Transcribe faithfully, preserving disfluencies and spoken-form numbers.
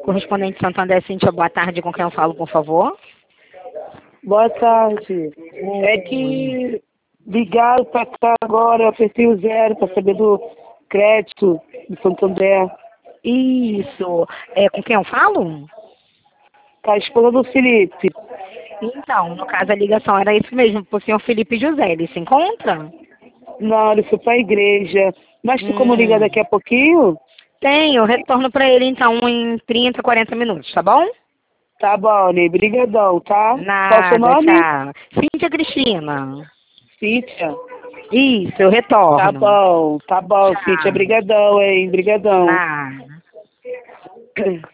Correspondente Santander, Cíntia, boa tarde. Com quem eu falo, por favor? Boa tarde. É que ligaram para cá agora, eu apertei o zero para saber do crédito do Santander. Isso. É, com quem eu falo? Tá, a esposa do Felipe. Então, no caso, a ligação era isso mesmo, para o senhor Felipe José. Ele se encontra? Não, ele foi para a igreja. Mas tu como ligar Hum. daqui a pouquinho? Tem, eu retorno para ele, então, em trinta, quarenta minutos, tá bom? Tá bom, Ney. Brigadão, tá? Qual o seu Nada, nome? tchau. Cíntia Cristina. Cíntia. Isso, eu Tá retorno. bom, tá bom, Cíntia. Tchau. Brigadão, hein? Brigadão. Nada.